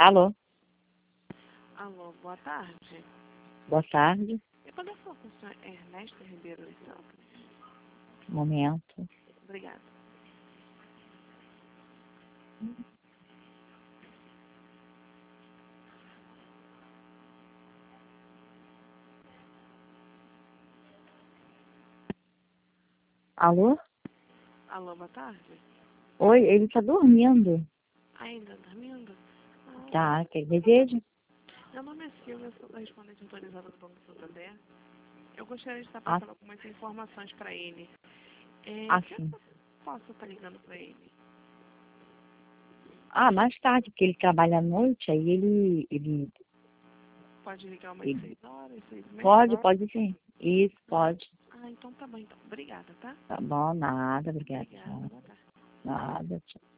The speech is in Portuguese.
Alô, Alô, boa tarde. boa tarde. Eu poderia falar com o senhor Ernesto Ribeiro dos Santos? Um momento. Obrigada. Alô? Alô, boa tarde. Oi, ele tá dormindo. Ainda dormindo? Tá, que deseja? Meu nome é Silvia, eu sou correspondente autorizada do Banco Santander. Eu gostaria de estar Ah, passando algumas informações para ele. Que sim. eu posso estar ligando para ele? Mais tarde, porque ele trabalha à noite, aí ele Pode ligar umas ele 6 horas, 6h30? pode sim. Isso, pode. Então tá bom, então. Obrigada, tá? Tá bom, nada, obrigada. Obrigada, boa tarde. Nada, tchau.